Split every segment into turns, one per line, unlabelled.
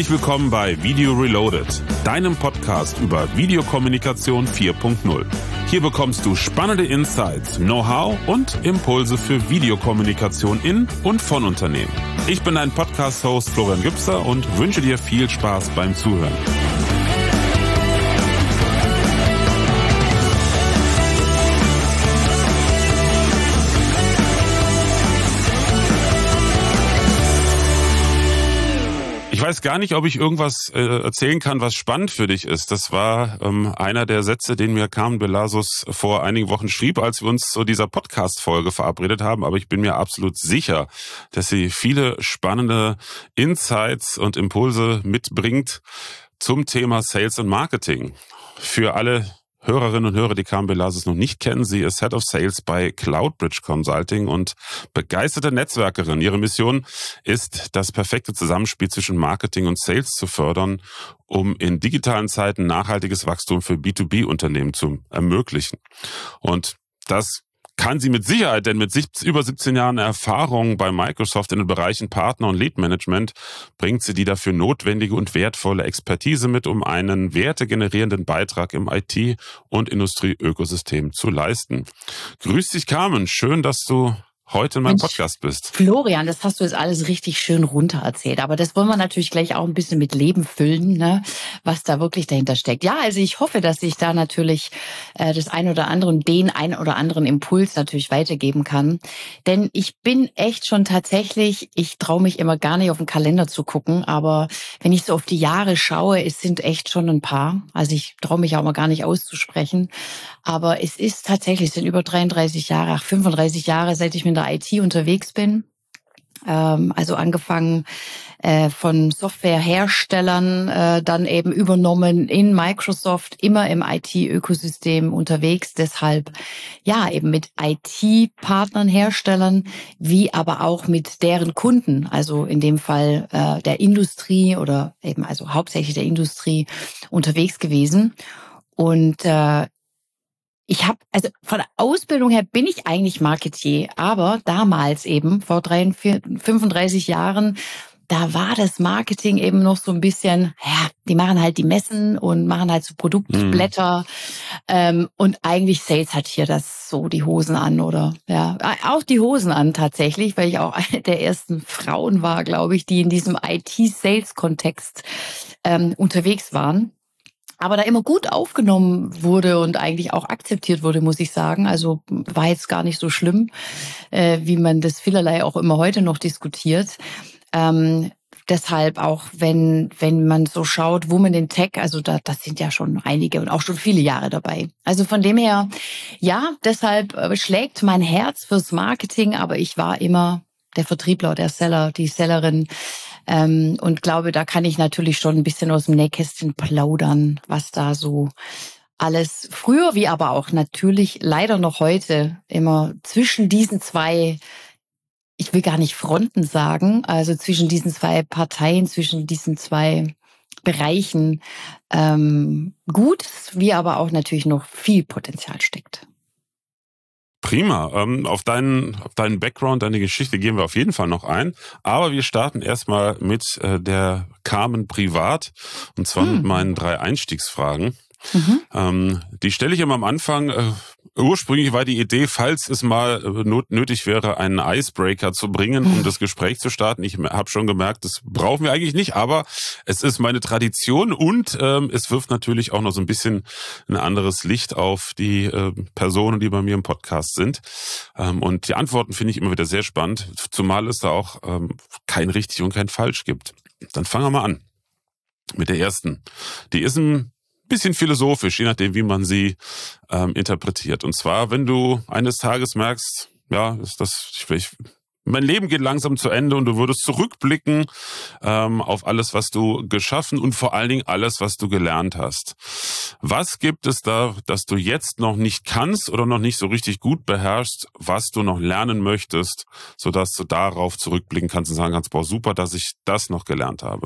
Herzlich willkommen bei Video Reloaded, deinem Podcast über Videokommunikation 4.0. Hier bekommst du spannende Insights, Know-how und Impulse für Videokommunikation in und von Unternehmen. Ich bin dein Podcast-Host Florian Gübser und wünsche dir viel Spaß beim Zuhören. Ich weiß gar nicht, ob ich irgendwas erzählen kann, was spannend für dich ist. Das war einer der Sätze, den mir Carmen Bellasus vor einigen Wochen schrieb, als wir uns zu dieser Podcast-Folge verabredet haben. Aber ich bin mir absolut sicher, dass sie viele spannende Insights und Impulse mitbringt zum Thema Sales und Marketing. Für alle Hörerinnen und Hörer, die Carmen Bellasus noch nicht kennen, sie ist Head of Sales bei Cloudbridge Consulting und begeisterte Netzwerkerin. Ihre Mission ist, das perfekte Zusammenspiel zwischen Marketing und Sales zu fördern, um in digitalen Zeiten nachhaltiges Wachstum für B2B-Unternehmen zu ermöglichen. Und das kann sie mit Sicherheit, denn mit über 17 Jahren Erfahrung bei Microsoft in den Bereichen Partner- und Lead-Management bringt sie die dafür notwendige und wertvolle Expertise mit, um einen wertegenerierenden Beitrag im IT- und Industrieökosystem zu leisten. Grüß dich, Carmen. Schön, dass du heute in meinem Podcast bist.
Florian, das hast du jetzt alles richtig schön runter erzählt. Aber das wollen wir natürlich gleich auch ein bisschen mit Leben füllen, ne? Was da wirklich dahinter steckt. Ja, also ich hoffe, dass ich da natürlich den ein oder anderen Impuls natürlich weitergeben kann. Denn ich bin echt schon tatsächlich, ich traue mich immer gar nicht auf den Kalender zu gucken, aber wenn ich so auf die Jahre schaue, es sind echt schon ein paar. Also ich traue mich auch mal gar nicht auszusprechen. Aber es ist tatsächlich, es sind über 35 Jahre, 35 Jahre, seit ich mit der IT unterwegs bin. Also angefangen von Softwareherstellern, dann eben übernommen in Microsoft, immer im IT-Ökosystem unterwegs. Deshalb ja eben mit IT-Partnern, Herstellern, wie aber auch mit deren Kunden. Also in dem Fall der Industrie oder eben also hauptsächlich der Industrie unterwegs gewesen. Und also von der Ausbildung her bin ich eigentlich Marketier, aber damals eben, vor 35 Jahren, da war das Marketing eben noch so ein bisschen, ja, die machen halt die Messen und machen halt so Produktblätter. Und eigentlich Sales hat hier das so die Hosen an, oder? Ja, auch die Hosen an tatsächlich, weil ich auch eine der ersten Frauen war, glaube ich, die in diesem IT-Sales-Kontext unterwegs waren. Aber da immer gut aufgenommen wurde und eigentlich auch akzeptiert wurde, muss ich sagen. Also war jetzt gar nicht so schlimm, wie man das vielerlei auch immer heute noch diskutiert. Deshalb auch, wenn man so schaut, Women in Tech, also das sind ja schon einige und auch schon viele Jahre dabei. Also von dem her, ja, deshalb schlägt mein Herz fürs Marketing, aber ich war immer der Vertriebler, der Seller, die Sellerin. Und glaube, da kann ich natürlich schon ein bisschen aus dem Nähkästchen plaudern, was da so alles früher, wie aber auch natürlich leider noch heute immer zwischen diesen zwei, ich will gar nicht Fronten sagen, also zwischen diesen zwei Parteien, zwischen diesen zwei Bereichen gut, wie aber auch natürlich noch viel Potenzial steckt.
Prima. Auf deinen Background, deine Geschichte gehen wir auf jeden Fall noch ein. Aber wir starten erstmal mit der Carmen privat. Und zwar mit meinen 3 Einstiegsfragen. Die stelle ich immer am Anfang. Ursprünglich war die Idee, falls es mal nötig wäre, einen Icebreaker zu bringen, um das Gespräch zu starten. Ich habe schon gemerkt, das brauchen wir eigentlich nicht, aber es ist meine Tradition und es wirft natürlich auch noch so ein bisschen ein anderes Licht auf die Personen, die bei mir im Podcast sind. Und die Antworten finde ich immer wieder sehr spannend, zumal es da auch kein richtig und kein falsch gibt. Dann fangen wir mal an mit der ersten. Die ist ein bisschen philosophisch, je nachdem, wie man sie interpretiert. Und zwar, wenn du eines Tages merkst, ja, mein Leben geht langsam zu Ende und du würdest zurückblicken auf alles, was du geschaffen und vor allen Dingen alles, was du gelernt hast. Was gibt es da, das du jetzt noch nicht kannst oder noch nicht so richtig gut beherrschst, was du noch lernen möchtest, sodass du darauf zurückblicken kannst und sagen kannst, boah, super, dass ich das noch gelernt habe?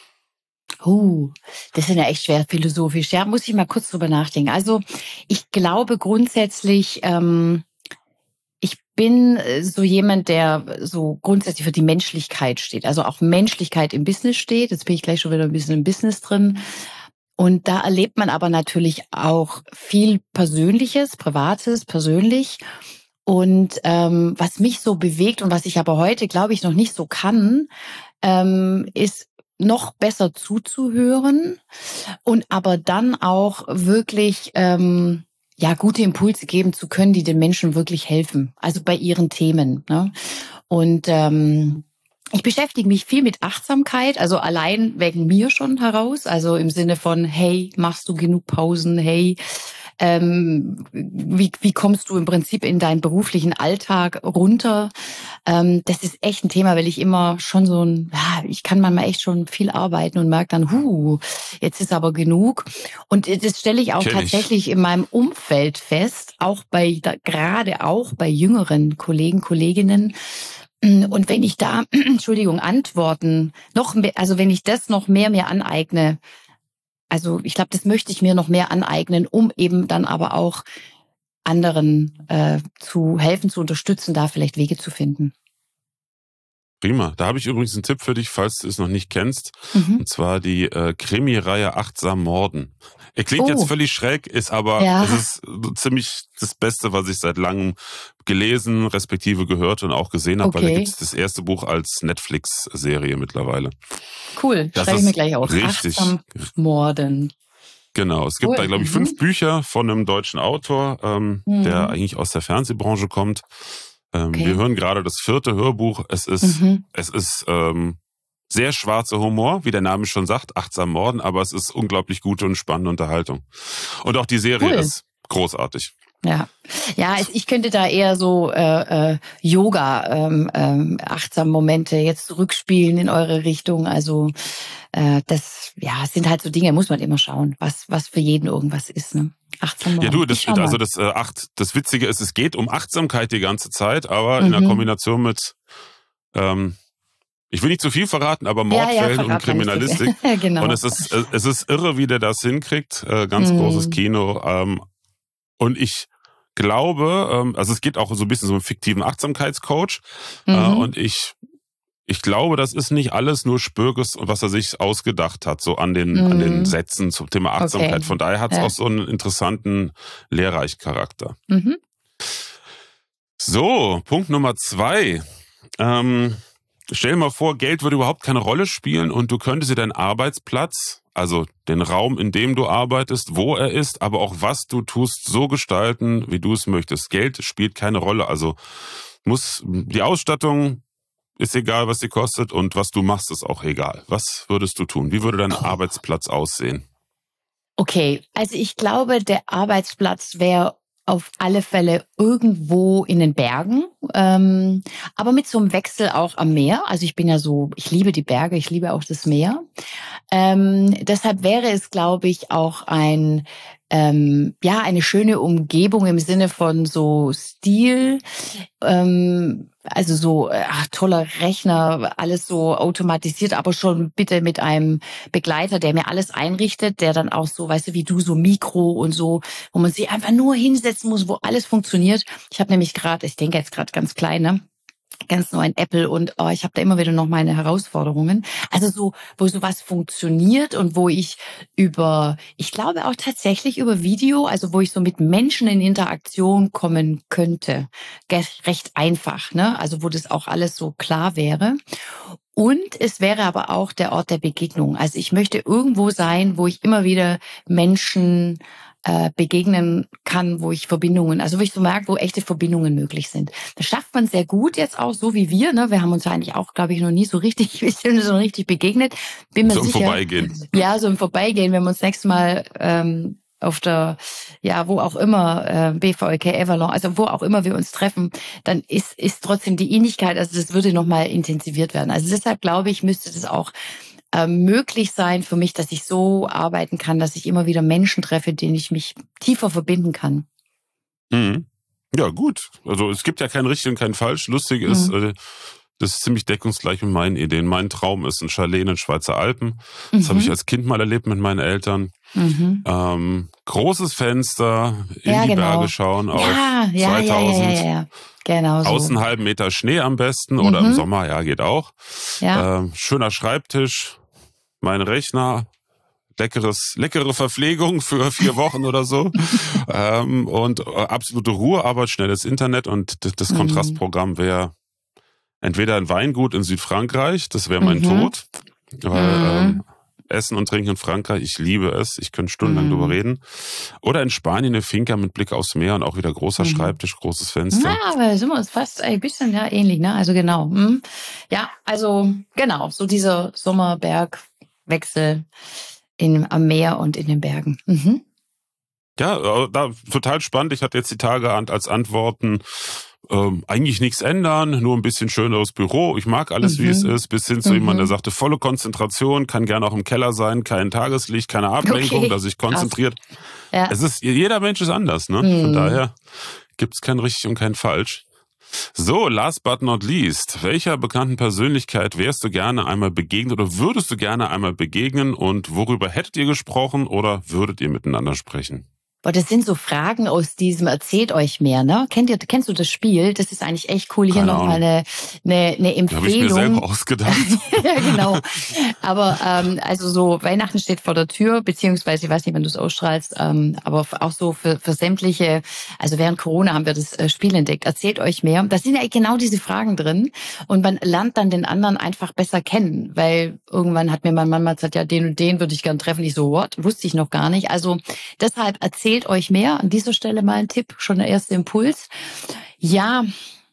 Das ist ja echt schwer philosophisch. Ja, muss ich mal kurz drüber nachdenken. Also ich glaube grundsätzlich, ich bin so jemand, der so grundsätzlich für die Menschlichkeit steht. Also auch Menschlichkeit im Business steht. Jetzt bin ich gleich schon wieder ein bisschen im Business drin. Und da erlebt man aber natürlich auch viel Persönliches, Privates, persönlich. Und was mich so bewegt und was ich aber heute, glaube ich, noch nicht so kann, ist noch besser zuzuhören und aber dann auch wirklich gute Impulse geben zu können, die den Menschen wirklich helfen, also bei ihren Themen. Ne? Und ich beschäftige mich viel mit Achtsamkeit, also allein wegen mir schon heraus, also im Sinne von, hey, machst du genug Pausen, hey, wie kommst du im Prinzip in deinen beruflichen Alltag runter? Das ist echt ein Thema, weil ich immer schon ich kann manchmal echt schon viel arbeiten und merke dann, jetzt ist aber genug. Und das stelle ich auch tatsächlich in meinem Umfeld fest, gerade auch bei jüngeren Kollegen, Kolleginnen. Und wenn ich da, Antworten noch mehr, also wenn ich das noch mehr mir aneigne, also ich glaube, das möchte ich mir noch mehr aneignen, um eben dann aber auch anderen zu helfen, zu unterstützen, da vielleicht Wege zu finden.
Prima. Da habe ich übrigens einen Tipp für dich, falls du es noch nicht kennst. Und zwar die Krimi-Reihe Achtsam Morden. Er klingt jetzt völlig schräg, ist aber es ist ziemlich das Beste, was ich seit langem gelesen, respektive gehört und auch gesehen habe, weil da gibt es das erste Buch als Netflix-Serie mittlerweile.
Cool, schreibe ich mir gleich auf.
Richtig.
Achtsam Morden.
Genau, es gibt da, glaube ich, 5 Bücher von einem deutschen Autor, der eigentlich aus der Fernsehbranche kommt. Wir hören gerade das 4. Hörbuch. Es ist sehr schwarzer Humor, wie der Name schon sagt, achtsam Morden, aber es ist unglaublich gute und spannende Unterhaltung. Und auch die Serie ist großartig.
Ja, ich könnte da eher so Yoga, achtsam Momente jetzt zurückspielen in eure Richtung. Also das sind halt so Dinge, muss man immer schauen, was für jeden irgendwas ist. Ne? Achtsam Morden.
Ja, das Witzige ist, es geht um Achtsamkeit die ganze Zeit, aber in der Kombination mit ich will nicht zu viel verraten, aber Mordfällen und Kriminalistik.
Genau.
Und es ist irre, wie der das hinkriegt. Ganz großes Kino. Und ich glaube, also es geht auch so ein bisschen so einen fiktiven Achtsamkeitscoach. Und ich glaube, das ist nicht alles nur Spürges, was er sich ausgedacht hat, so an den Sätzen zum Thema Achtsamkeit. Okay. Von daher hat es auch so einen interessanten, lehrreichen Charakter. So, Punkt Nummer 2. Stell dir mal vor, Geld würde überhaupt keine Rolle spielen und du könntest dir deinen Arbeitsplatz, also den Raum, in dem du arbeitest, wo er ist, aber auch was du tust, so gestalten, wie du es möchtest. Geld spielt keine Rolle, also die Ausstattung ist egal, was sie kostet und was du machst, ist auch egal. Was würdest du tun? Wie würde dein Arbeitsplatz aussehen?
Okay, also ich glaube, der Arbeitsplatz wäre auf alle Fälle irgendwo in den Bergen, aber mit so einem Wechsel auch am Meer. Also ich liebe die Berge, ich liebe auch das Meer. Deshalb wäre es, glaube ich, auch eine schöne Umgebung im Sinne von so Stil, also so toller Rechner, alles so automatisiert, aber schon bitte mit einem Begleiter, der mir alles einrichtet, der dann auch so, weißt du, wie du, so Mikro und so, wo man sich einfach nur hinsetzen muss, wo alles funktioniert. Ich habe nämlich ich denke jetzt gerade ganz klein, ne? Ganz neuen Apple und ich habe da immer wieder noch meine Herausforderungen. Also so, wo sowas funktioniert und wo ich glaube auch tatsächlich über Video, also wo ich so mit Menschen in Interaktion kommen könnte. Recht einfach, ne? Also wo das auch alles so klar wäre. Und es wäre aber auch der Ort der Begegnung. Also ich möchte irgendwo sein, wo ich immer wieder Menschen begegnen kann, wo ich so merke, wo echte Verbindungen möglich sind. Das schafft man sehr gut jetzt auch, so wie wir. Ne? Wir haben uns eigentlich auch, glaube ich, noch nie so richtig begegnet. Bin mir sicher.
So im Vorbeigehen.
Ja, so im Vorbeigehen, wenn wir uns nächstes Mal auf der, wo auch immer, BVLK, Avalon, also wo auch immer wir uns treffen, dann ist trotzdem die Ähnlichkeit, also das würde nochmal intensiviert werden. Also deshalb glaube ich, müsste das auch möglich sein für mich, dass ich so arbeiten kann, dass ich immer wieder Menschen treffe, denen ich mich tiefer verbinden kann.
Mhm. Ja, gut. Also es gibt ja kein richtig und kein falsch. Lustig ist, Das ist ziemlich deckungsgleich mit meinen Ideen. Mein Traum ist ein Chalet in den Schweizer Alpen. Das habe ich als Kind mal erlebt mit meinen Eltern. Großes Fenster, in die Berge schauen auf 2000.
Ja. Genau so.
Außen einen halben Meter Schnee am besten oder im Sommer, ja, geht auch.
Ja.
Schöner Schreibtisch, mein Rechner, leckere Verpflegung für 4 Wochen oder so. Und absolute Ruhe, aber schnelles Internet und das Kontrastprogramm wäre entweder ein Weingut in Südfrankreich, das wäre mein Tod, weil Essen und Trinken in Frankreich, ich liebe es, ich könnte stundenlang drüber reden. Oder in Spanien eine Finca mit Blick aufs Meer und auch wieder großer Schreibtisch, großes Fenster.
Ja, aber sind wir uns fast ein bisschen ähnlich, ne? Also genau. Ja, also genau, so dieser Sommer-Berg-Wechsel am Meer und in den Bergen.
Ja, total spannend. Ich hatte jetzt die Tage als Antworten eigentlich nichts ändern, nur ein bisschen schöneres Büro. Ich mag alles, wie es ist, bis hin zu jemand, der sagte, volle Konzentration, kann gerne auch im Keller sein, kein Tageslicht, keine Ablenkung, dass sich konzentriert.
Ja.
Jeder Mensch ist anders, ne? Von daher gibt's kein richtig und kein falsch. So, last but not least, welcher bekannten Persönlichkeit wärst du gerne einmal begegnet oder würdest du gerne einmal begegnen und worüber hättet ihr gesprochen oder würdet ihr miteinander sprechen?
Boah, das sind so Fragen aus diesem Erzählt euch mehr, ne? Kennst du das Spiel? Das ist eigentlich echt cool. Hier nochmal eine Empfehlung.
Die habe ich mir selber ausgedacht.
Ja, genau. Aber also so Weihnachten steht vor der Tür, beziehungsweise ich weiß nicht, wann du es ausstrahlst, aber auch so für sämtliche, also während Corona haben wir das Spiel entdeckt. Erzählt euch mehr. Da sind ja genau diese Fragen drin und man lernt dann den anderen einfach besser kennen, weil irgendwann hat mir mein Mann mal gesagt, ja, den und den würde ich gern treffen. Ich so, what? Wusste ich noch gar nicht. Also deshalb erzählt euch mehr. An dieser Stelle mal ein Tipp, schon der erste Impuls. Ja,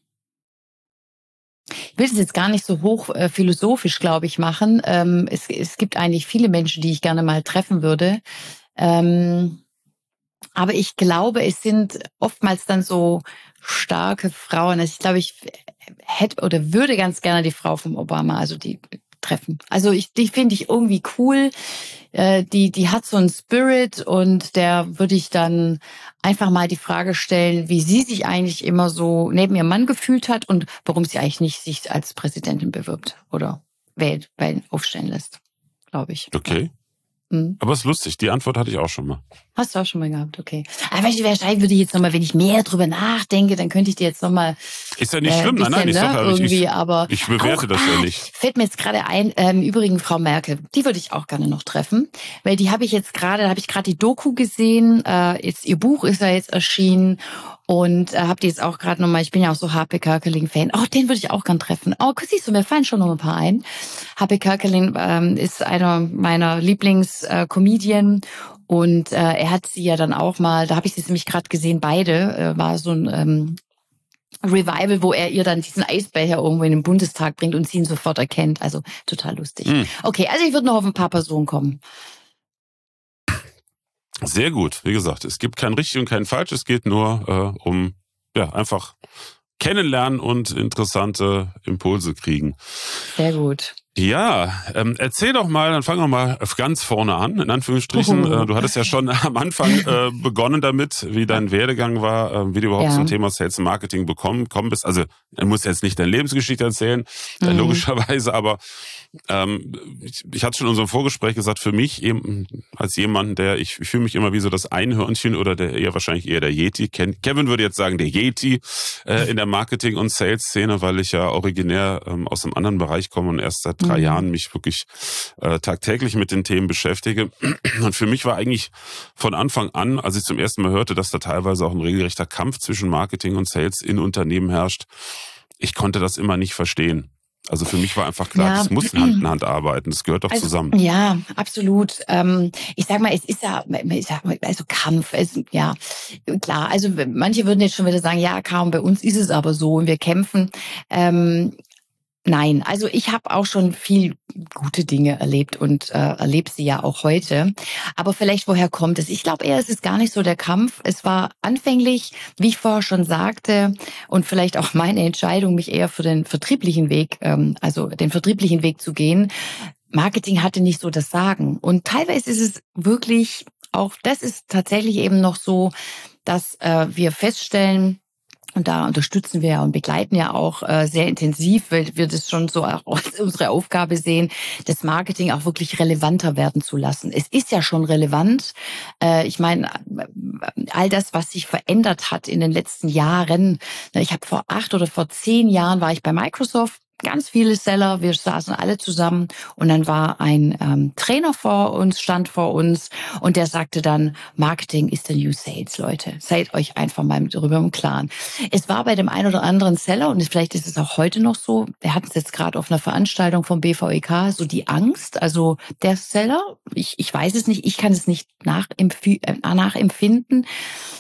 ich will es jetzt gar nicht so hoch philosophisch, glaube ich, machen. Es gibt eigentlich viele Menschen, die ich gerne mal treffen würde. Aber ich glaube, es sind oftmals dann so starke Frauen. Also ich glaube, ich hätte oder würde ganz gerne die Frau vom Obama, also die treffen. Also die finde ich irgendwie cool. Die hat so einen Spirit und der würde ich dann einfach mal die Frage stellen, wie sie sich eigentlich immer so neben ihrem Mann gefühlt hat und warum sie eigentlich nicht sich als Präsidentin bewirbt oder aufstellen lässt, glaube ich.
Okay. Aber es ist lustig, die Antwort hatte ich auch schon mal.
Hast du auch schon mal gehabt, okay. Aber wahrscheinlich würde ich jetzt nochmal, wenn ich mehr drüber nachdenke, dann könnte ich dir jetzt nochmal.
Ist ja nicht schlimm, nein, ich sag ja, ich bewerte das ja nicht.
Fällt mir jetzt gerade ein, im Übrigen Frau Merkel, die würde ich auch gerne noch treffen, weil da habe ich gerade die Doku gesehen, jetzt ihr Buch ist ja jetzt erschienen und habt ihr jetzt auch gerade nochmal, ich bin ja auch so Harpe Kerkeling-Fan, den würde ich auch gern treffen. Siehst du, mir fallen schon noch ein paar ein. Harpe Kerkeling ist einer meiner Lieblings-Comedien und er hat sie ja dann auch mal, da habe ich sie nämlich gerade gesehen, beide, war so ein Revival, wo er ihr dann diesen Eisbecher irgendwo in den Bundestag bringt und sie ihn sofort erkennt. Also total lustig. Okay, also ich würde noch auf ein paar Personen kommen.
Sehr gut. Wie gesagt, es gibt kein richtig und kein falsch. Es geht nur um einfach kennenlernen und interessante Impulse kriegen.
Sehr gut.
Ja, erzähl doch mal, dann fangen wir mal ganz vorne an, in Anführungsstrichen. Du hattest ja schon am Anfang begonnen damit, wie dein Werdegang war, wie du überhaupt zum Thema Sales und Marketing gekommen bist. Also, du musst jetzt nicht deine Lebensgeschichte erzählen, logischerweise, aber ich hatte schon in unserem Vorgespräch gesagt, für mich eben als jemand, ich fühle mich immer wie so das Einhörnchen oder wahrscheinlich eher der Yeti. Kevin würde jetzt sagen, der Yeti in der Marketing- und Sales-Szene, weil ich ja originär aus einem anderen Bereich komme und erst seit 3 Jahren mich wirklich tagtäglich mit den Themen beschäftige. Und für mich war eigentlich von Anfang an, als ich zum ersten Mal hörte, dass da teilweise auch ein regelrechter Kampf zwischen Marketing und Sales in Unternehmen herrscht, ich konnte das immer nicht verstehen. Also für mich war einfach klar, das muss Hand in Hand arbeiten, das gehört doch zusammen.
Ja, absolut. Ich sag mal, es ist ja, also Kampf, ja, klar. Also manche würden jetzt schon wieder sagen, ja, kaum bei uns ist es aber so und wir kämpfen. Nein, also ich habe auch schon viel gute Dinge erlebt und erlebe sie ja auch heute. Aber vielleicht, woher kommt es? Ich glaube eher, es ist gar nicht so der Kampf. Es war anfänglich, wie ich vorher schon sagte, und vielleicht auch meine Entscheidung, mich eher für den vertrieblichen Weg, zu gehen. Marketing hatte nicht so das Sagen. Und teilweise ist es wirklich, auch das ist tatsächlich eben noch so, dass wir feststellen, Und da unterstützen wir ja und begleiten ja auch sehr intensiv, weil wir das schon so auch als unsere Aufgabe sehen, das Marketing auch wirklich relevanter werden zu lassen. Es ist ja schon relevant. Ich meine, all das, was sich verändert hat in den letzten Jahren. Ich habe vor 8 oder vor 10 Jahren war ich bei Microsoft. Ganz viele Seller, wir saßen alle zusammen und dann war ein Trainer vor uns, stand vor uns und der sagte dann, Marketing ist the new sales, Leute. Seid euch einfach mal darüber im Klaren. Es war bei dem einen oder anderen Seller, und vielleicht ist es auch heute noch so, wir hatten es jetzt gerade auf einer Veranstaltung vom BVEK, so die Angst, also der Seller, ich weiß es nicht, ich kann es nicht nachempfinden,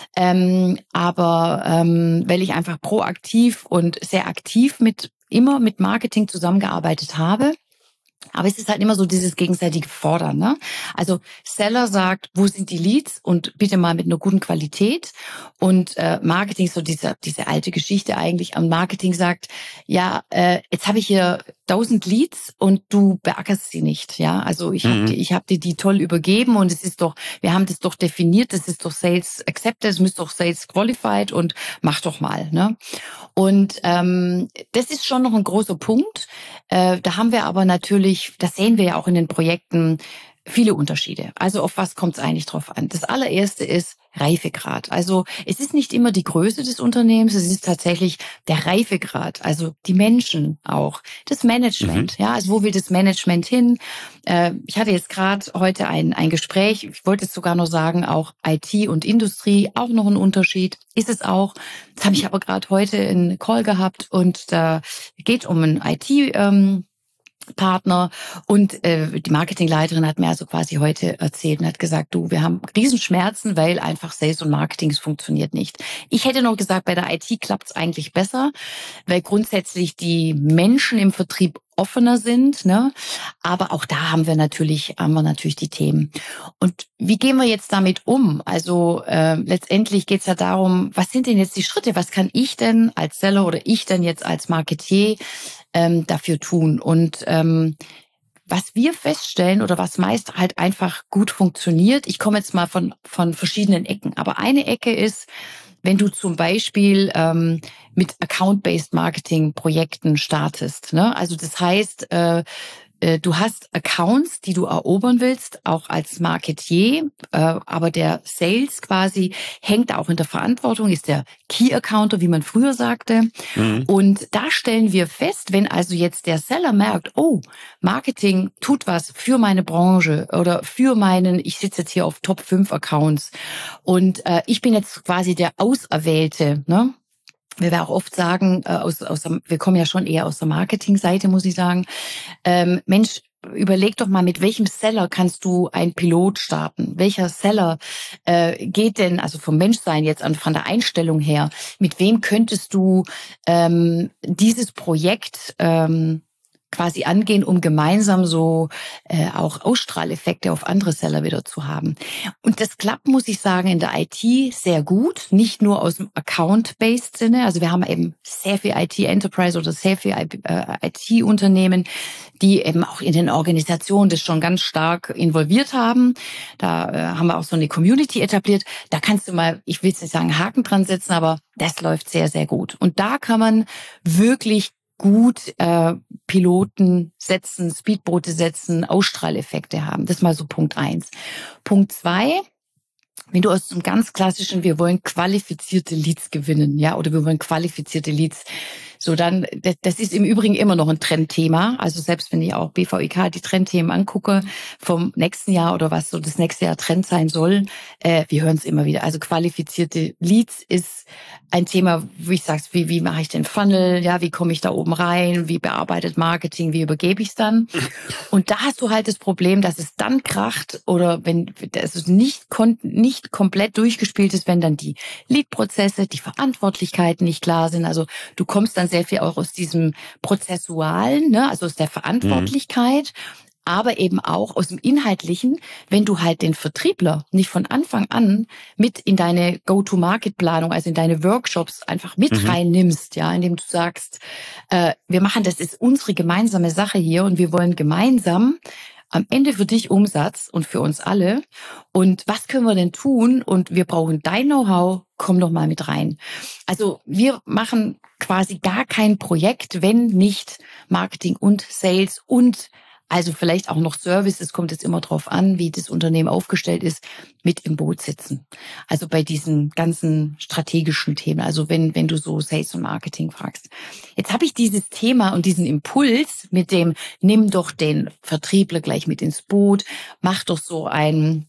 aber weil ich einfach proaktiv und sehr aktiv immer mit Marketing zusammengearbeitet habe. Aber es ist halt immer so dieses gegenseitige Fordern, ne? Also Seller sagt, wo sind die Leads und bitte mal mit einer guten Qualität. Und Marketing ist so diese alte Geschichte eigentlich. Und Marketing sagt, ja, jetzt habe ich hier 1000 Leads und du beackerst sie nicht, ja? Also ich hab dir die toll übergeben und es ist doch, wir haben das doch definiert, das ist doch Sales Accepted, es müsste doch Sales Qualified und mach doch mal, ne? Und das ist schon noch ein großer Punkt. Da haben wir aber natürlich, das sehen wir ja auch in den Projekten, viele Unterschiede. Also auf was kommt es eigentlich drauf an? Das allererste ist Reifegrad. Also es ist nicht immer die Größe des Unternehmens, es ist tatsächlich der Reifegrad, also die Menschen auch, das Management. Ja, also wo will das Management hin? Ich hatte jetzt gerade heute ein Gespräch, ich wollte es sogar noch sagen, auch IT und Industrie, auch noch ein Unterschied. Ist es auch. Das habe ich aber gerade heute in Call gehabt und da geht um ein IT Partner und die Marketingleiterin hat mir also quasi heute erzählt und hat gesagt, du, wir haben Riesenschmerzen, weil einfach Sales und Marketing, es funktioniert nicht. Ich hätte noch gesagt, bei der IT klappt es eigentlich besser, weil grundsätzlich die Menschen im Vertrieb offener sind, ne? Aber auch da haben wir natürlich die Themen. Und wie gehen wir jetzt damit um? Also letztendlich geht es ja darum, was sind denn jetzt die Schritte? Was kann ich denn als Seller oder ich denn jetzt als Marketier dafür tun? Und was wir feststellen oder was meist halt einfach gut funktioniert, ich komme jetzt mal von verschiedenen Ecken, aber eine Ecke ist, wenn du zum Beispiel mit Account-Based Marketing-Projekten startest, ne? Also das heißt, du hast Accounts, die du erobern willst, auch als Marketier, aber der Sales quasi hängt da auch in der Verantwortung, ist der Key-Accounter, wie man früher sagte. Und da stellen wir fest, wenn also jetzt der Seller merkt, oh, Marketing tut was für meine Branche oder für ich sitze jetzt hier auf Top 5 Accounts und ich bin jetzt quasi der Auserwählte, ne? Wir auch oft sagen, wir kommen ja schon eher aus der Marketingseite, muss ich sagen. Mensch, überleg doch mal, mit welchem Seller kannst du ein Pilot starten? Welcher Seller geht denn, also vom Menschsein jetzt an, von der Einstellung her, mit wem könntest du dieses Projekt quasi angehen, um gemeinsam so auch Ausstrahleffekte auf andere Seller wieder zu haben. Und das klappt, muss ich sagen, in der IT sehr gut, nicht nur aus dem Account-based Sinne. Also wir haben eben sehr viel IT-Enterprise oder sehr viel IT-Unternehmen, die eben auch in den Organisationen das schon ganz stark involviert haben. Da haben wir auch so eine Community etabliert. Da kannst du mal, ich will jetzt nicht sagen Haken dran setzen, aber das läuft sehr, sehr gut. Und da kann man wirklich gut Piloten setzen, Speedboote setzen, Ausstrahleffekte haben. Das ist mal so Punkt 1. Punkt 2, wenn du aus dem ganz klassischen, wir wollen qualifizierte Leads gewinnen, ja, oder wir wollen qualifizierte Leads, so dann, das ist im Übrigen immer noch ein Trendthema. Also selbst wenn ich auch BVIK die Trendthemen angucke vom nächsten Jahr oder was so das nächste Jahr Trend sein soll, wir hören es immer wieder. Also qualifizierte Leads ist ein Thema, wie ich sag's, wie mache ich den Funnel, ja, wie komme ich da oben rein, wie bearbeitet Marketing, wie übergebe ich es dann? Und da hast du halt das Problem, dass es dann kracht oder wenn es nicht komplett durchgespielt ist, wenn dann die Lead-Prozesse, die Verantwortlichkeiten nicht klar sind. Also du kommst dann sehr viel auch aus diesem Prozessualen, ne, also aus der Verantwortlichkeit, aber eben auch aus dem Inhaltlichen, wenn du halt den Vertriebler nicht von Anfang an mit in deine Go-to-Market-Planung, also in deine Workshops einfach mit reinnimmst, ja, indem du sagst, wir machen, das ist unsere gemeinsame Sache hier und wir wollen gemeinsam am Ende für dich Umsatz und für uns alle. Und was können wir denn tun? Und wir brauchen dein Know-how, komm doch mal mit rein. Also wir machen quasi gar kein Projekt, wenn nicht Marketing und Sales und also vielleicht auch noch Service, es kommt jetzt immer drauf an, wie das Unternehmen aufgestellt ist, mit im Boot sitzen. Also bei diesen ganzen strategischen Themen, also wenn du so Sales und Marketing fragst. Jetzt habe ich dieses Thema und diesen Impuls mit dem, nimm doch den Vertriebler gleich mit ins Boot, mach doch so ein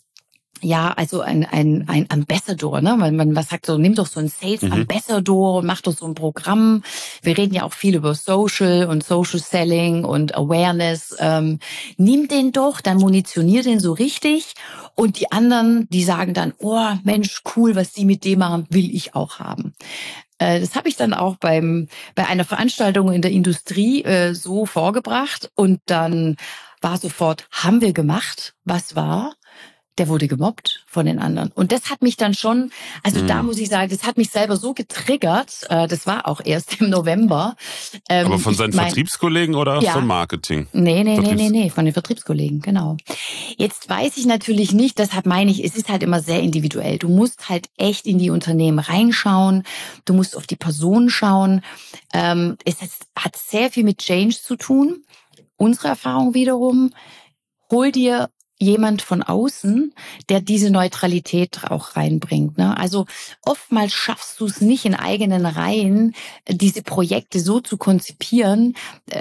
Ambassador, ne? Weil man was sagt so, nimm doch so ein Sales Ambassador und mach doch so ein Programm. Wir reden ja auch viel über Social und Social Selling und Awareness. Nimm den doch, dann munitionier den so richtig. Und die anderen, die sagen dann, oh Mensch, cool, was die mit dem machen, will ich auch haben. Das habe ich dann auch bei einer Veranstaltung in der Industrie so vorgebracht. Und dann war sofort, haben wir gemacht, was war? Der wurde gemobbt von den anderen. Und das hat mich dann schon, also da muss ich sagen, das hat mich selber so getriggert. Das war auch erst im November.
Aber von seinen Vertriebskollegen oder
ja,
von Marketing?
Nee, von den Vertriebskollegen, genau. Jetzt weiß ich natürlich nicht, deshalb meine ich, es ist halt immer sehr individuell. Du musst halt echt in die Unternehmen reinschauen. Du musst auf die Personen schauen. Es hat sehr viel mit Change zu tun. Unsere Erfahrung wiederum, hol dir jemand von außen, der diese Neutralität auch reinbringt. Ne? Also oftmals schaffst du es nicht in eigenen Reihen, diese Projekte so zu konzipieren,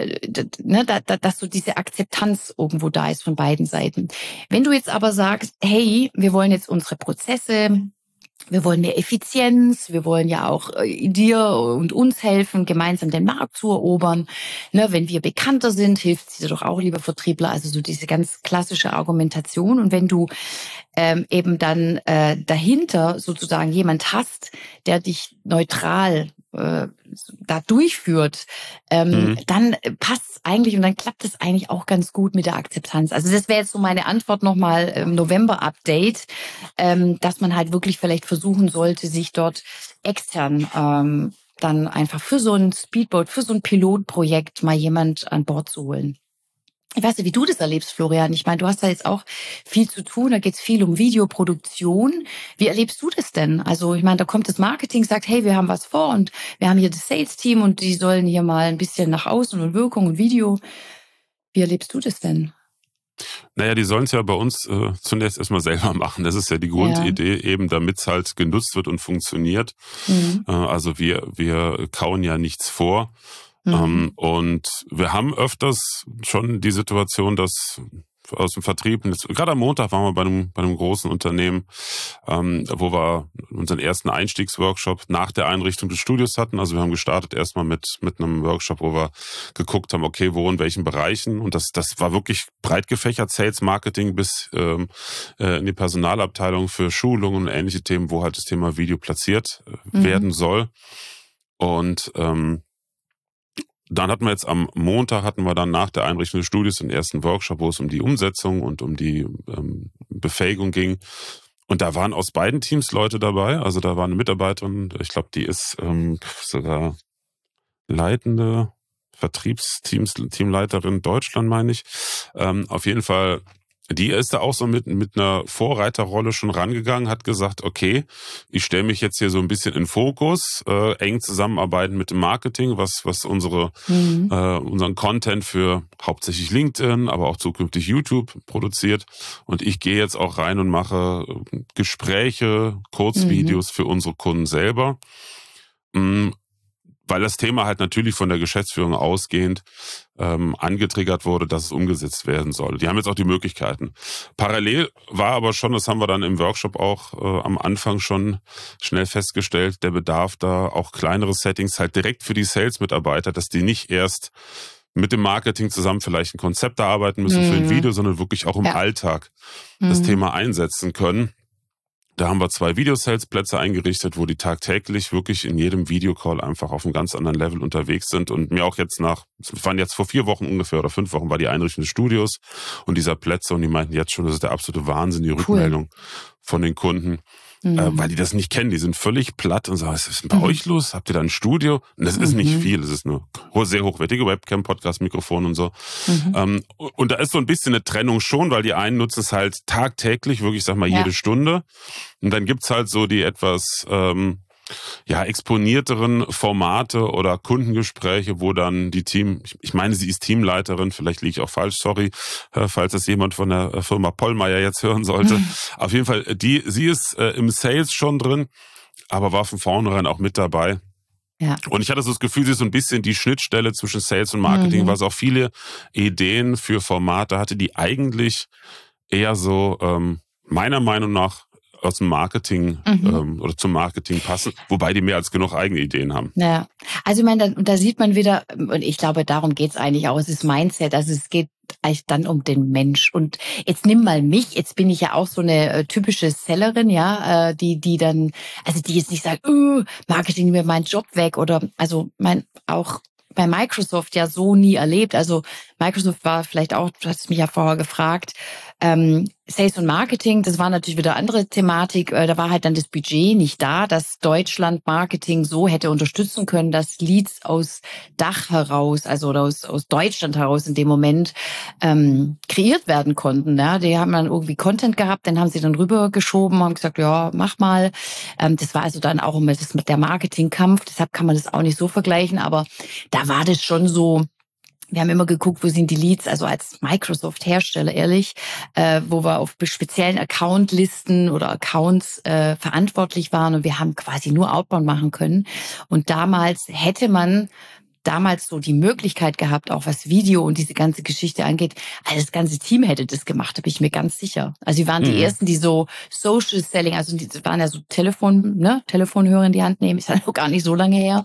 dass so diese Akzeptanz irgendwo da ist von beiden Seiten. Wenn du jetzt aber sagst, hey, wir wollen jetzt unsere Prozesse, wir wollen mehr Effizienz, wir wollen ja auch dir und uns helfen, gemeinsam den Markt zu erobern. Ne, wenn wir bekannter sind, hilft es dir doch auch, lieber Vertriebler. Also so diese ganz klassische Argumentation. Und wenn du eben dann dahinter sozusagen jemand hast, der dich neutral da durchführt, dann passt es eigentlich und dann klappt es eigentlich auch ganz gut mit der Akzeptanz. Also das wäre jetzt so meine Antwort nochmal im November-Update, dass man halt wirklich vielleicht versuchen sollte, sich dort extern dann einfach für so ein Speedboat, für so ein Pilotprojekt mal jemand an Bord zu holen. Ich weiß nicht, wie du das erlebst, Florian. Ich meine, du hast da jetzt auch viel zu tun. Da geht es viel um Videoproduktion. Wie erlebst du das denn? Also ich meine, da kommt das Marketing, sagt, hey, wir haben was vor und wir haben hier das Sales-Team und die sollen hier mal ein bisschen nach außen und Wirkung und Video. Wie erlebst du das denn?
Naja, die sollen es ja bei uns zunächst erstmal selber machen. Das ist ja die Grundidee, eben damit es halt genutzt wird und funktioniert. Also wir kauen ja nichts vor. Und wir haben öfters schon die Situation, dass aus dem Vertrieb, gerade am Montag waren wir bei einem großen Unternehmen, wo wir unseren ersten Einstiegsworkshop nach der Einrichtung des Studios hatten. Also wir haben gestartet erstmal mit einem Workshop, wo wir geguckt haben, okay, wo in welchen Bereichen. Und das war wirklich breit gefächert, Sales, Marketing bis in die Personalabteilung für Schulungen und ähnliche Themen, wo halt das Thema Video platziert werden soll. Und dann hatten wir jetzt am Montag dann nach der Einrichtung des Studios den ersten Workshop, wo es um die Umsetzung und um die Befähigung ging. Und da waren aus beiden Teams Leute dabei. Also da war eine Mitarbeiterin, ich glaube, die ist sogar leitende Vertriebsteamleiterin Deutschland, meine ich. Auf jeden Fall, die ist da auch so mit einer Vorreiterrolle schon rangegangen, hat gesagt, okay, ich stelle mich jetzt hier so ein bisschen in Fokus, eng zusammenarbeiten mit dem Marketing, was unseren Content für hauptsächlich LinkedIn, aber auch zukünftig YouTube produziert. Und ich gehe jetzt auch rein und mache Gespräche, Kurzvideos für unsere Kunden selber. Weil das Thema halt natürlich von der Geschäftsführung ausgehend angetriggert wurde, dass es umgesetzt werden soll. Die haben jetzt auch die Möglichkeiten. Parallel war aber schon, das haben wir dann im Workshop auch am Anfang schon schnell festgestellt, der Bedarf da auch kleinere Settings halt direkt für die Sales-Mitarbeiter, dass die nicht erst mit dem Marketing zusammen vielleicht ein Konzept erarbeiten müssen für ein Video, sondern wirklich auch im Alltag das Thema einsetzen können. Da haben wir 2 Video-Sales-Plätze eingerichtet, wo die tagtäglich wirklich in jedem Videocall einfach auf einem ganz anderen Level unterwegs sind und mir auch jetzt waren jetzt vor 4 Wochen ungefähr oder 5 Wochen war die Einrichtung des Studios und dieser Plätze und die meinten jetzt schon, das ist der absolute Wahnsinn, die Rückmeldung von den Kunden. weil die das nicht kennen. Die sind völlig platt und sagen, was ist denn bei euch los? Habt ihr da ein Studio? Und das ist nicht viel. Das ist nur sehr hochwertige Webcam, Podcast, Mikrofon und so. Und da ist so ein bisschen eine Trennung schon, weil die einen nutzen es halt tagtäglich, wirklich, sag mal, jede Stunde. Und dann gibt's halt so die etwas exponierteren Formate oder Kundengespräche, wo dann die ich meine, sie ist Teamleiterin, vielleicht liege ich auch falsch, sorry, falls das jemand von der Firma Pollmeier jetzt hören sollte. Auf jeden Fall, sie ist im Sales schon drin, aber war von vornherein auch mit dabei.
Ja.
Und ich hatte so das Gefühl, sie ist so ein bisschen die Schnittstelle zwischen Sales und Marketing, weil es auch viele Ideen für Formate hatte, die eigentlich eher so, meiner Meinung nach, aus dem Marketing oder zum Marketing passen, wobei die mehr als genug eigene Ideen haben.
Ja, also ich meine, da sieht man wieder, und ich glaube, darum geht's eigentlich auch, es ist Mindset, also es geht eigentlich dann um den Mensch. Und jetzt nimm mal mich, jetzt bin ich ja auch so eine typische Sellerin, ja, die dann, also die jetzt nicht sagt, Marketing nimmt mir meinen Job weg oder, also auch bei Microsoft ja so nie erlebt. Also Microsoft war vielleicht auch, du hast mich ja vorher gefragt, Sales und Marketing, das war natürlich wieder andere Thematik. Da war halt dann das Budget nicht da, dass Deutschland Marketing so hätte unterstützen können, dass Leads aus Dach heraus, also oder aus Deutschland heraus in dem Moment kreiert werden konnten. Ja? Die haben dann irgendwie Content gehabt, den haben sie dann rübergeschoben, haben gesagt, ja, mach mal. Das war also dann auch immer das mit der Marketingkampf, deshalb kann man das auch nicht so vergleichen, aber da war das schon so. Wir haben immer geguckt, wo sind die Leads, also als Microsoft-Hersteller, ehrlich, wo wir auf speziellen Accountlisten oder Accounts verantwortlich waren und wir haben quasi nur Outbound machen können. Und damals hätte man so die Möglichkeit gehabt, auch was Video und diese ganze Geschichte angeht, also das ganze Team hätte das gemacht, da bin ich mir ganz sicher. Also wir waren die Ersten, die so Social Selling, also die waren ja so Telefonhörer in die Hand nehmen, ist ja noch gar nicht so lange her.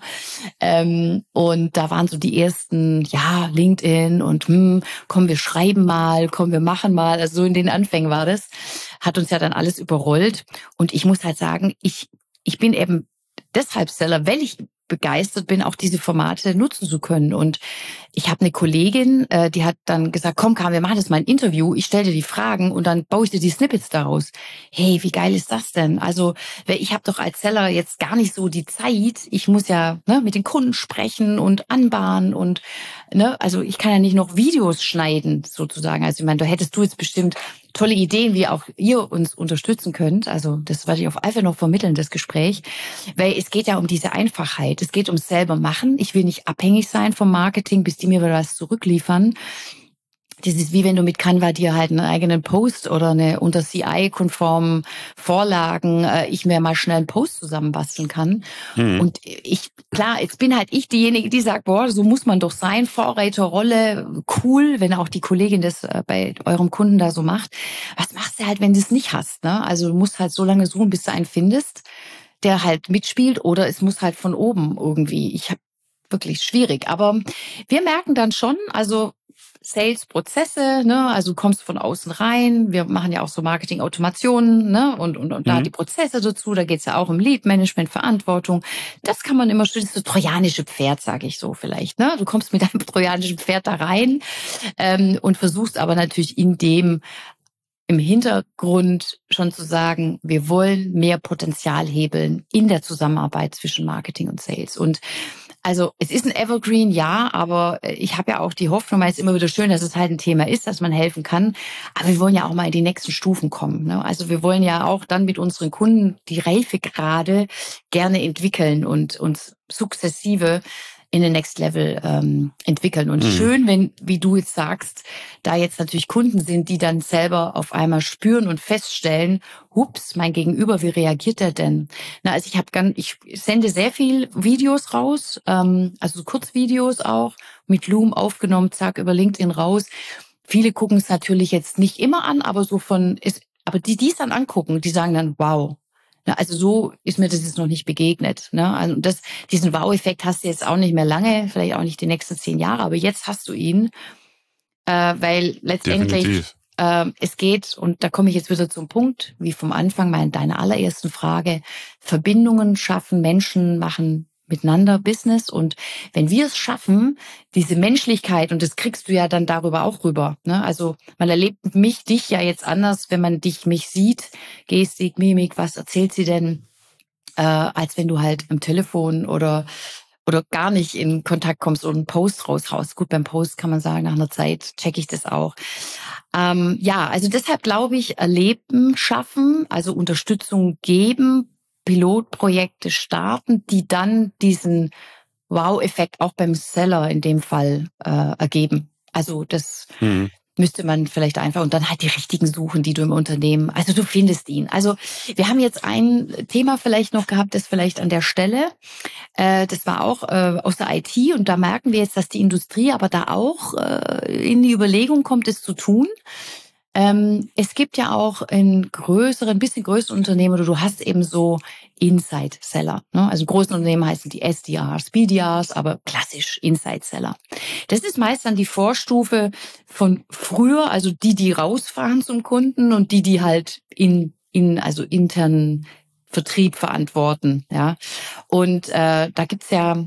Und da waren so die Ersten, ja, LinkedIn und komm, wir schreiben mal, komm, wir machen mal. Also so in den Anfängen war das. Hat uns ja dann alles überrollt. Und ich muss halt sagen, ich bin eben deshalb Seller, weil ich begeistert bin, auch diese Formate nutzen zu können. Und ich habe eine Kollegin, die hat dann gesagt, komm, wir machen das mal ein Interview, ich stelle dir die Fragen und dann baue ich dir die Snippets daraus. Hey, wie geil ist das denn? Also, ich habe doch als Seller jetzt gar nicht so die Zeit. Ich muss ja mit den Kunden sprechen und anbahnen und also ich kann ja nicht noch Videos schneiden, sozusagen. Also ich meine, da hättest du jetzt bestimmt tolle Ideen, wie auch ihr uns unterstützen könnt. Also das werde ich auf Alpha noch vermitteln, das Gespräch. Weil es geht ja um diese Einfachheit. Es geht ums selber machen. Ich will nicht abhängig sein vom Marketing, bis die mir was zurückliefern. Das ist wie wenn du mit Canva dir halt einen eigenen Post oder eine unter CI-konformen Vorlagen, ich mir mal schnell einen Post zusammenbasteln kann. Und jetzt bin halt ich diejenige, die sagt, boah, so muss man doch sein, Vorreiterrolle, cool, wenn auch die Kollegin das bei eurem Kunden da so macht. Was machst du halt, wenn du es nicht hast, ne? Also du musst halt so lange suchen, bis du einen findest, der halt mitspielt, oder es muss halt von oben irgendwie. Ich habe wirklich schwierig, aber wir merken dann schon, also Sales-Prozesse, also du kommst von außen rein, wir machen ja auch so Marketing-Automationen, und da die Prozesse dazu, da geht's ja auch um Lead-Management, Verantwortung. Das kann man immer, das ist so trojanische Pferd, sage ich so vielleicht. Du kommst mit einem trojanischen Pferd da rein und versuchst aber natürlich im Hintergrund schon zu sagen, wir wollen mehr Potenzial hebeln in der Zusammenarbeit zwischen Marketing und Sales. Und also es ist ein Evergreen, ja, aber ich habe ja auch die Hoffnung, weil es immer wieder schön, dass es halt ein Thema ist, dass man helfen kann. Aber wir wollen ja auch mal in die nächsten Stufen kommen. Ne? Also wir wollen ja auch dann mit unseren Kunden die Reifegrade gerne entwickeln und uns sukzessive in den Next Level entwickeln. Und schön, wenn, wie du jetzt sagst, da jetzt natürlich Kunden sind, die dann selber auf einmal spüren und feststellen, hups, mein Gegenüber, wie reagiert er denn? Also ich sende sehr viel Videos raus, also so Kurzvideos auch, mit Loom aufgenommen, zack, über LinkedIn raus. Viele gucken es natürlich jetzt nicht immer an, aber aber die es dann angucken, die sagen dann, wow. Also so ist mir das jetzt noch nicht begegnet. Also diesen Wow-Effekt hast du jetzt auch nicht mehr lange, vielleicht auch nicht die nächsten 10 Jahre, aber jetzt hast du ihn, weil letztendlich es geht, und da komme ich jetzt wieder zum Punkt, wie vom Anfang deiner allerersten Frage, Verbindungen schaffen, Menschen machen miteinander Business. Und wenn wir es schaffen, diese Menschlichkeit, und das kriegst du ja dann darüber auch rüber, ne? Also man erlebt dich ja jetzt anders, wenn man mich sieht, Gestik, Mimik, was erzählt sie denn, als wenn du halt am Telefon oder gar nicht in Kontakt kommst und einen Post raushaust. Gut, beim Post kann man sagen, nach einer Zeit checke ich das auch. Ja, also deshalb glaube ich, erleben, schaffen, also Unterstützung geben, Pilotprojekte starten, die dann diesen Wow-Effekt auch beim Seller in dem Fall ergeben. Also das müsste man vielleicht einfach, und dann halt die richtigen suchen, die du im Unternehmen, also du findest ihn. Also wir haben jetzt ein Thema vielleicht noch gehabt, das vielleicht an der Stelle, das war auch aus der IT, und da merken wir jetzt, dass die Industrie aber da auch in die Überlegung kommt, es zu tun. Es gibt ja auch in bisschen größeren Unternehmen, oder du hast eben so Inside-Seller, ne? Also in großen Unternehmen heißen die SDRs, BDRs, aber klassisch Inside-Seller. Das ist meist dann die Vorstufe von früher, also die rausfahren zum Kunden und die halt also internen Vertrieb verantworten, ja. Und da gibt's ja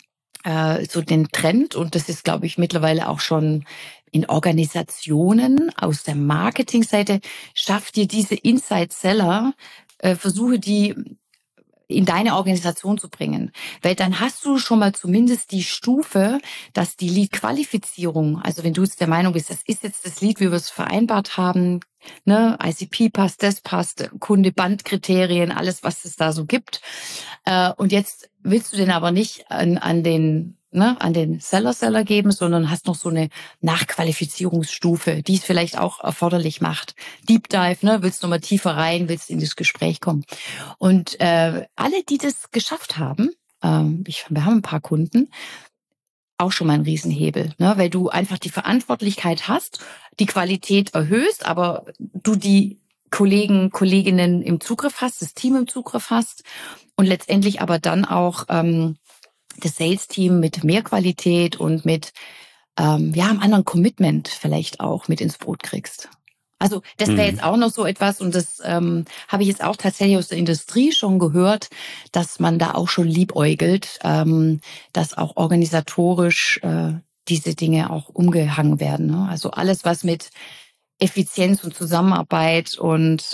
so den Trend, und das ist, glaube ich, mittlerweile auch schon in Organisationen aus der Marketingseite, schafft dir diese Inside-Seller, versuche die in deine Organisation zu bringen. Weil dann hast du schon mal zumindest die Stufe, dass die Lead-Qualifizierung, also wenn du jetzt der Meinung bist, das ist jetzt das Lead, wie wir es vereinbart haben, ne, ICP passt, das passt, Kunde-Band-Kriterien, alles, was es da so gibt. Und jetzt willst du den aber nicht an den Seller geben, sondern hast noch so eine Nachqualifizierungsstufe, die es vielleicht auch erforderlich macht. Deep Dive, ne, willst noch mal tiefer rein, willst in das Gespräch kommen. Und alle, die das geschafft haben, wir haben ein paar Kunden, auch schon mal ein Riesenhebel, ne, weil du einfach die Verantwortlichkeit hast, die Qualität erhöhst, aber du die Kolleginnen im Zugriff hast, das Team im Zugriff hast und letztendlich aber dann auch das Sales-Team mit mehr Qualität und mit einem anderen Commitment vielleicht auch mit ins Boot kriegst. Also das wäre jetzt auch noch so etwas, und das habe ich jetzt auch tatsächlich aus der Industrie schon gehört, dass man da auch schon liebäugelt, dass auch organisatorisch diese Dinge auch umgehangen werden, ne? Also alles, was mit Effizienz und Zusammenarbeit und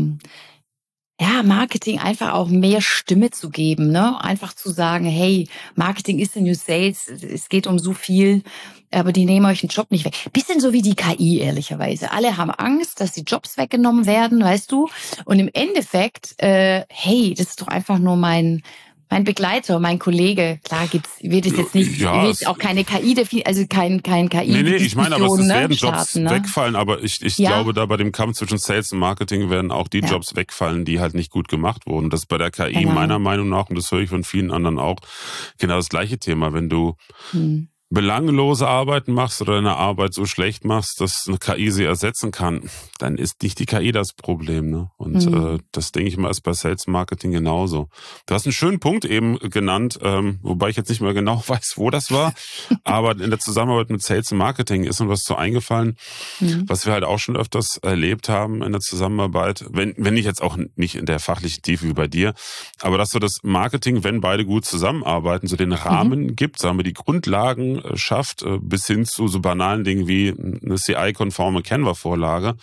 Marketing einfach auch mehr Stimme zu geben, ne? Einfach zu sagen, hey, Marketing ist the new sales, es geht um so viel, aber die nehmen euch einen Job nicht weg. Bisschen so wie die KI, ehrlicherweise. Alle haben Angst, dass die Jobs weggenommen werden, weißt du? Und im Endeffekt, hey, das ist doch einfach nur mein Begleiter, mein Kollege. Klar wird es jetzt nicht, wird auch keine KI, also kein KI.
Nee, ich meine, aber es werden Jobs
starten, ne?
wegfallen, aber ich glaube, da bei dem Kampf zwischen Sales und Marketing werden auch die Jobs wegfallen, die halt nicht gut gemacht wurden. Das ist bei der KI meiner Meinung nach, und das höre ich von vielen anderen auch, genau das gleiche Thema. Wenn du belanglose Arbeiten machst oder deine Arbeit so schlecht machst, dass eine KI sie ersetzen kann, dann ist nicht die KI das Problem, ne? Und das denke ich mal ist bei Sales Marketing genauso. Du hast einen schönen Punkt eben genannt, wobei ich jetzt nicht mehr genau weiß, wo das war, aber in der Zusammenarbeit mit Sales Marketing ist uns was so eingefallen, was wir halt auch schon öfters erlebt haben in der Zusammenarbeit, wenn ich jetzt auch nicht in der fachlichen Tiefe wie bei dir, aber dass so das Marketing, wenn beide gut zusammenarbeiten, so den Rahmen gibt, sagen wir die Grundlagen schafft, bis hin zu so banalen Dingen wie eine CI-konforme Canva-Vorlage,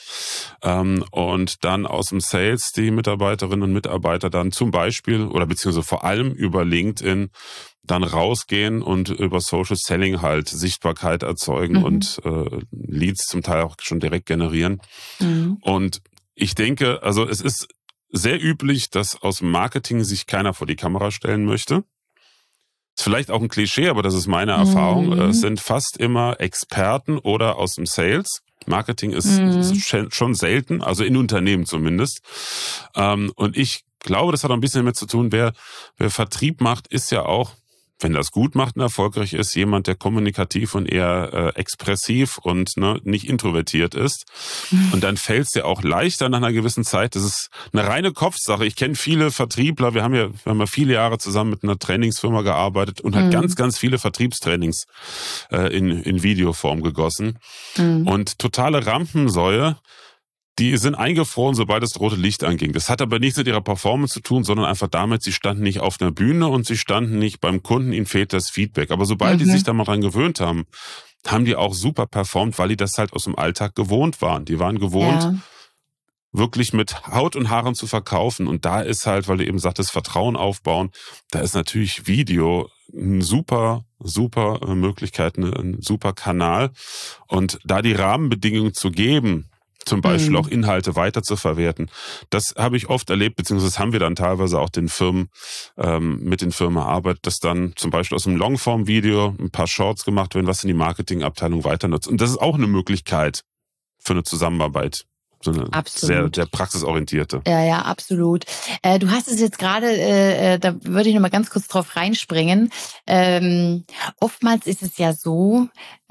und dann aus dem Sales die Mitarbeiterinnen und Mitarbeiter dann zum Beispiel oder beziehungsweise vor allem über LinkedIn dann rausgehen und über Social Selling halt Sichtbarkeit erzeugen und Leads zum Teil auch schon direkt generieren. Und ich denke, also es ist sehr üblich, dass aus dem Marketing sich keiner vor die Kamera stellen möchte. Ist vielleicht auch ein Klischee, aber das ist meine Erfahrung. Es sind fast immer Experten oder aus dem Sales. Marketing ist schon selten, also in Unternehmen zumindest. Und ich glaube, das hat auch ein bisschen damit zu tun, wer Vertrieb macht, ist ja auch, wenn das gut macht und erfolgreich ist, jemand, der kommunikativ und eher expressiv und nicht introvertiert ist. Und dann fällt es dir auch leichter nach einer gewissen Zeit. Das ist eine reine Kopfsache. Ich kenne viele Vertriebler. Wir haben ja viele Jahre zusammen mit einer Trainingsfirma gearbeitet und halt ganz, ganz viele Vertriebstrainings in Videoform gegossen. Und totale Rampensäue, die sind eingefroren, sobald das rote Licht anging. Das hat aber nichts mit ihrer Performance zu tun, sondern einfach damit, sie standen nicht auf einer Bühne und sie standen nicht beim Kunden, ihnen fehlt das Feedback. Aber sobald die sich da mal dran gewöhnt haben, haben die auch super performt, weil die das halt aus dem Alltag gewohnt waren. Die waren gewohnt, wirklich mit Haut und Haaren zu verkaufen. Und da ist halt, weil du eben sagtest, Vertrauen aufbauen, da ist natürlich Video eine super Möglichkeit, ein super Kanal. Und da die Rahmenbedingungen zu geben, zum Beispiel auch Inhalte weiter zu verwerten. Das habe ich oft erlebt, beziehungsweise haben wir dann teilweise auch den Firmen, mit den Firmen erarbeitet, dass dann zum Beispiel aus einem Longform-Video ein paar Shorts gemacht werden, was in die Marketingabteilung weiter nutzt. Und das ist auch eine Möglichkeit für eine Zusammenarbeit. So eine sehr praxisorientierte.
Ja, absolut. Du hast es jetzt gerade, da würde ich noch mal ganz kurz drauf reinspringen. Oftmals ist es ja so,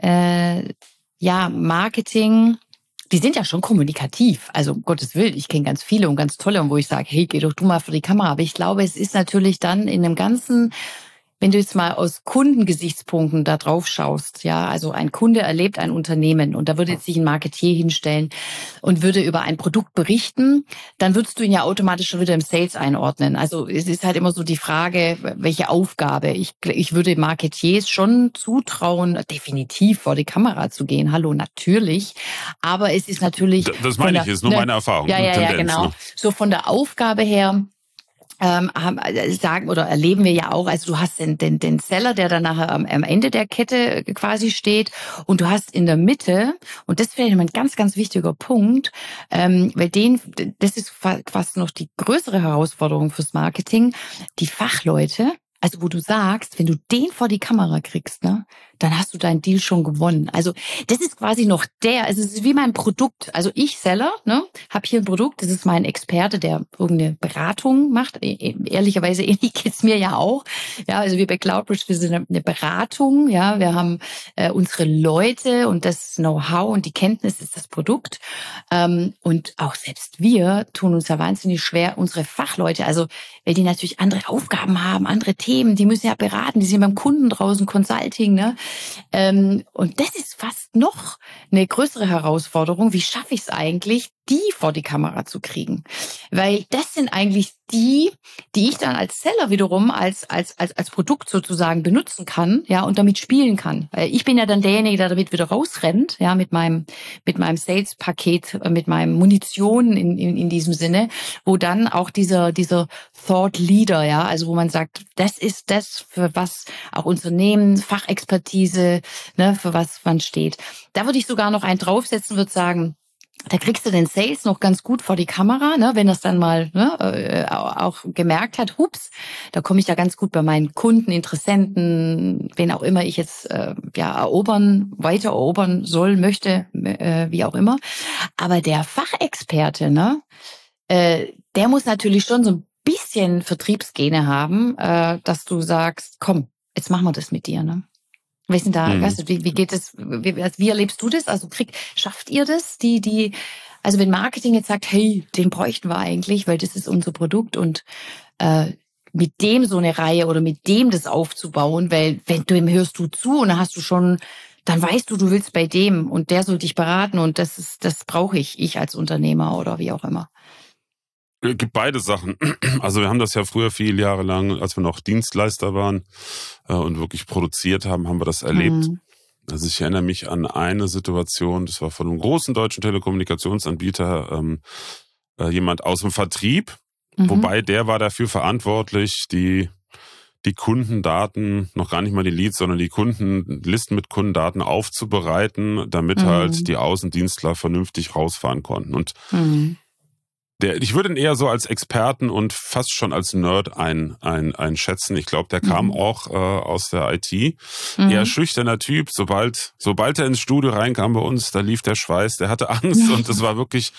Marketing, die sind ja schon kommunikativ. Also um Gottes Willen, ich kenne ganz viele und ganz tolle, und wo ich sage, hey, geh doch du mal vor die Kamera. Aber ich glaube, es ist natürlich dann in dem ganzen, wenn du jetzt mal aus Kundengesichtspunkten da drauf schaust, ja, also ein Kunde erlebt ein Unternehmen und da würde jetzt sich ein Marketier hinstellen und würde über ein Produkt berichten, dann würdest du ihn ja automatisch schon wieder im Sales einordnen. Also es ist halt immer so die Frage, welche Aufgabe. Ich würde Marketiers schon zutrauen, definitiv vor die Kamera zu gehen. Hallo, natürlich. Aber es ist natürlich...
Das meine ich, ist nur meine Erfahrung.
Ja, genau. Ne? So von der Aufgabe her... sagen oder erleben wir ja auch, also du hast den Seller, der dann nachher am Ende der Kette quasi steht, und du hast in der Mitte, und das wäre ein ganz, ganz wichtiger Punkt, weil das ist fast noch die größere Herausforderung fürs Marketing, die Fachleute. Also wo du sagst, wenn du den vor die Kamera kriegst, ne, dann hast du deinen Deal schon gewonnen. Also das ist quasi noch also es ist wie mein Produkt. Also ich Seller, ne, habe hier ein Produkt, das ist mein Experte, der irgendeine Beratung macht. Ehrlicherweise ähnlich geht's mir ja auch. Ja, also wir bei Cloudbridge, wir sind eine Beratung. Ja, wir haben unsere Leute und das Know-how und die Kenntnis ist das Produkt. Und auch selbst wir tun uns ja wahnsinnig schwer, unsere Fachleute, also weil die natürlich andere Aufgaben haben, andere Themen, die müssen ja beraten, die sind beim Kunden draußen, Consulting, ne? Und das ist fast noch eine größere Herausforderung. Wie schaffe ich es eigentlich, die vor die Kamera zu kriegen? Weil das sind eigentlich die ich dann als Seller wiederum als Produkt sozusagen benutzen kann, ja, und damit spielen kann. Weil ich bin ja dann derjenige, der damit wieder rausrennt, ja, mit meinem Sales-Paket, mit meinem Munition in diesem Sinne, wo dann auch dieser Thought Leader, ja, also wo man sagt, das ist das, für was auch Unternehmen, Fachexpertise, ne, für was man steht. Da würde ich sogar noch einen draufsetzen, würde sagen, da kriegst du den Sales noch ganz gut vor die Kamera, ne, wenn er es dann mal auch gemerkt hat, hups, da komme ich da ganz gut bei meinen Kunden, Interessenten, wen auch immer ich jetzt weiter erobern soll, möchte, wie auch immer. Aber der Fachexperte, ne, der muss natürlich schon so ein bisschen Vertriebsgene haben, dass du sagst, komm, jetzt machen wir das mit dir, ne? Weißt du, wie geht es, wie erlebst du das? Also schafft ihr das? Also wenn Marketing jetzt sagt, hey, den bräuchten wir eigentlich, weil das ist unser Produkt, und mit dem so eine Reihe oder mit dem das aufzubauen, weil wenn du ihm hörst du zu und dann hast du schon, dann weißt du willst bei dem und der soll dich beraten, und das brauche ich als Unternehmer oder wie auch immer.
Es gibt beide Sachen. Also wir haben das ja früher viele Jahre lang, als wir noch Dienstleister waren und wirklich produziert haben, haben wir das erlebt. Also ich erinnere mich an eine Situation, das war von einem großen deutschen Telekommunikationsanbieter, jemand aus dem Vertrieb, wobei der war dafür verantwortlich, die Kundendaten, noch gar nicht mal die Leads, sondern die Kundenlisten mit Kundendaten aufzubereiten, damit halt die Außendienstler vernünftig rausfahren konnten. Und ich würde ihn eher so als Experten und fast schon als Nerd einschätzen. Ich glaube, der kam auch aus der IT. Eher schüchterner Typ. Sobald er ins Studio reinkam bei uns, da lief der Schweiß, der hatte Angst und es war wirklich,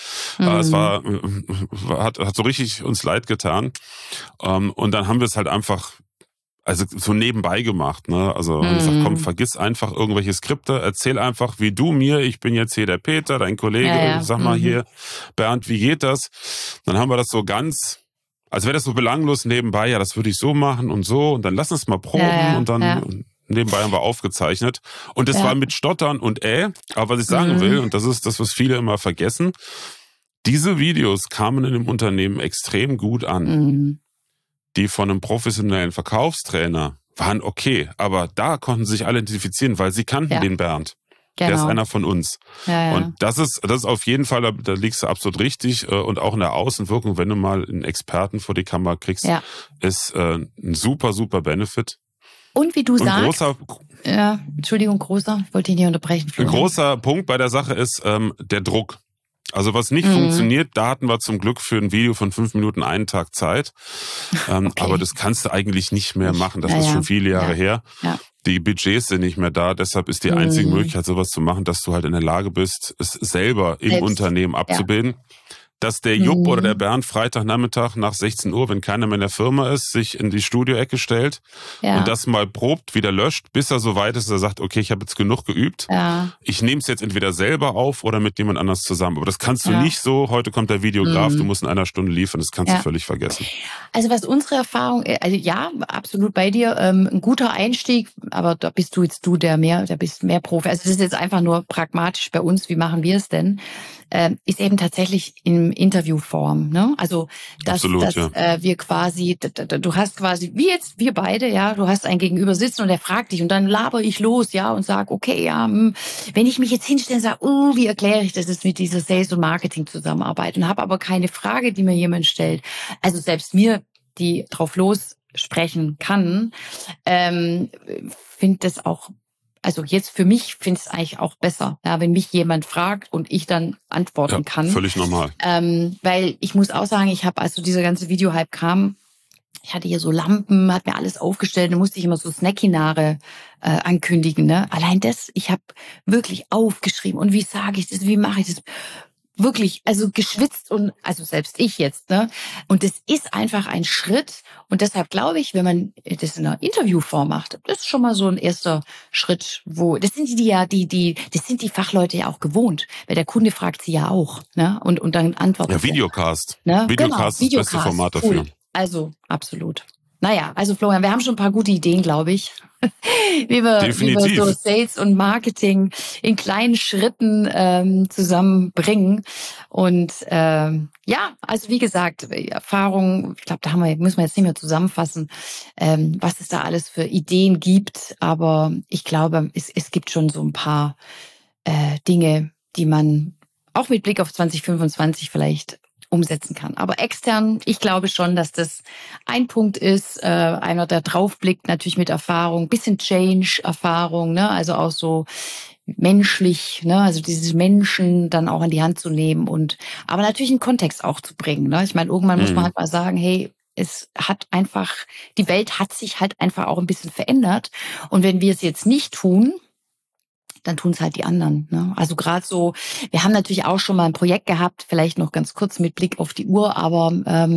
hat so richtig uns leid getan. Und dann haben wir es halt einfach so nebenbei gemacht, ne? Also haben gesagt, komm, vergiss einfach irgendwelche Skripte, erzähl einfach, wie du mir, ich bin jetzt hier der Peter, dein Kollege, sag mal hier, Bernd, wie geht das? Dann haben wir das so ganz, als wäre das so belanglos nebenbei, ja, das würde ich so machen und so, und dann lass uns mal proben und dann nebenbei haben wir aufgezeichnet. Und das war mit Stottern und aber was ich sagen will, und das ist das, was viele immer vergessen, Diese Videos kamen in dem Unternehmen extrem gut an.
Mhm.
Die von einem professionellen Verkaufstrainer waren okay, aber da konnten sich alle identifizieren, weil sie kannten den Bernd.
Genau.
Der ist einer von uns.
Ja.
Und das ist auf jeden Fall, da liegst du absolut richtig. Und auch in der Außenwirkung, wenn du mal einen Experten vor die Kamera kriegst, ist ein super, super Benefit.
Und wie du sagst, Entschuldigung, wollte ich nicht unterbrechen, Florian.
Ein großer Punkt bei der Sache ist der Druck. Also was nicht funktioniert, da hatten wir zum Glück für ein Video von 5 Minuten einen Tag Zeit. Aber das kannst du eigentlich nicht mehr machen. Das ist schon viele Jahre her. Ja. Die Budgets sind nicht mehr da. Deshalb ist die einzige Möglichkeit, sowas zu machen, dass du halt in der Lage bist, es selber im Unternehmen abzubilden. Dass der Jupp oder der Bernd Freitagnachmittag nach 16 Uhr, wenn keiner mehr in der Firma ist, sich in die Studioecke stellt und das mal probt, wieder löscht, bis er so weit ist, dass er sagt, okay, ich habe jetzt genug geübt. Ja. Ich nehme es jetzt entweder selber auf oder mit jemand anders zusammen. Aber das kannst du nicht so, heute kommt der Videograf, du musst in einer Stunde liefern, das kannst du völlig vergessen.
Also was unsere Erfahrung, also ja, absolut bei dir, ein guter Einstieg, aber da bist du jetzt da bist mehr Profi. Also das ist jetzt einfach nur pragmatisch bei uns, wie machen wir es denn? Ist eben tatsächlich in Interviewform, ne? Also dass wir quasi, du hast quasi, wie jetzt wir beide, ja, du hast einen Gegenüber sitzen und der fragt dich und dann laber ich los, ja, und sag, okay, ja, wenn ich mich jetzt hinstelle und sage, wie erkläre ich das jetzt mit dieser Sales- und Marketing-Zusammenarbeit und habe aber keine Frage, die mir jemand stellt. Also selbst mir, die drauf los sprechen kann, finde das auch. Also jetzt für mich finde ich es eigentlich auch besser, ja, wenn mich jemand fragt und ich dann antworten kann.
Völlig normal.
Weil ich muss auch sagen, ich habe, als so dieser ganze Video-Hype kam, ich hatte hier so Lampen, hat mir alles aufgestellt, da musste ich immer so Snackinare ankündigen. Ne? Allein das, ich habe wirklich aufgeschrieben und wie sage ich das, wie mache ich das? Wirklich, also geschwitzt und, also selbst ich jetzt, ne? Und das ist einfach ein Schritt. Und deshalb glaube ich, wenn man das in einer Interviewform macht, das ist schon mal so ein erster Schritt, das sind das sind die Fachleute ja auch gewohnt. Weil der Kunde fragt sie ja auch, ne? Und dann antwortet
ja, Videocast.
Ne?
Videocast ist das beste Format dafür.
Cool. Also, absolut. Naja, also Florian, wir haben schon ein paar gute Ideen, glaube ich, wie wir so Sales und Marketing in kleinen Schritten zusammenbringen. Und also wie gesagt, Erfahrung, ich glaube, müssen wir jetzt nicht mehr zusammenfassen, was es da alles für Ideen gibt. Aber ich glaube, es gibt schon so ein paar Dinge, die man auch mit Blick auf 2025 vielleicht umsetzen kann. Aber extern, ich glaube schon, dass das ein Punkt ist, einer, der draufblickt, natürlich mit Erfahrung, bisschen Change-Erfahrung, ne? Also auch so menschlich, ne? Also diese Menschen dann auch in die Hand zu nehmen aber natürlich einen Kontext auch zu bringen, ne? Ich meine, irgendwann muss man halt mal sagen, hey, die Welt hat sich halt einfach auch ein bisschen verändert. Und wenn wir es jetzt nicht tun, dann tun es halt die anderen. Ne? Also gerade so, wir haben natürlich auch schon mal ein Projekt gehabt, vielleicht noch ganz kurz mit Blick auf die Uhr, aber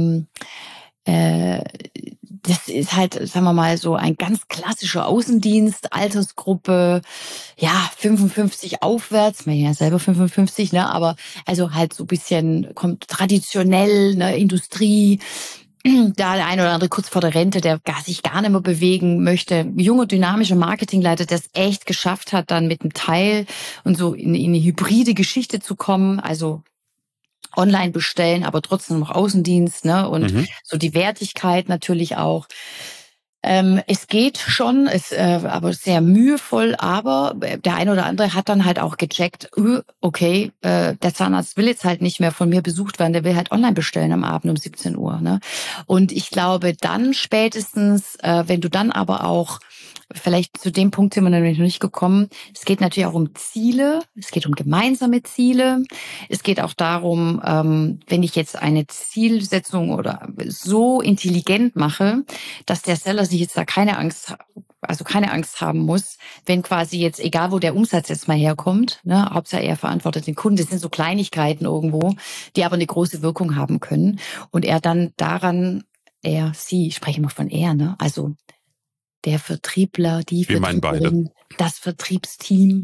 das ist halt, sagen wir mal, so ein ganz klassischer Außendienst, Altersgruppe, 55 aufwärts, ich bin ja selber 55, ne, aber also halt so ein bisschen kommt traditionell, ne, Industrie. Da der eine oder andere kurz vor der Rente, der sich gar nicht mehr bewegen möchte. Junger, dynamischer Marketingleiter, der es echt geschafft hat, dann mit einem Teil und so in eine hybride Geschichte zu kommen. Also online bestellen, aber trotzdem noch Außendienst, ne? Und so die Wertigkeit natürlich auch. Es geht schon, aber sehr mühevoll, aber der eine oder andere hat dann halt auch gecheckt, okay, der Zahnarzt will jetzt halt nicht mehr von mir besucht werden, der will halt online bestellen am Abend um 17 Uhr. Ne? Und ich glaube dann spätestens, wenn du dann aber auch, vielleicht zu dem Punkt sind wir nämlich noch nicht gekommen, es geht natürlich auch um Ziele, es geht um gemeinsame Ziele, es geht auch darum, wenn ich jetzt eine Zielsetzung oder so intelligent mache, dass der Seller sich jetzt da keine Angst haben muss, wenn quasi jetzt, egal wo der Umsatz jetzt mal herkommt, ne, Hauptsache er verantwortet den Kunden, das sind so Kleinigkeiten irgendwo, die aber eine große Wirkung haben können. Und er dann daran, ich spreche immer von er, ne, also der Vertriebler, die Vertrieblerin, das Vertriebsteam,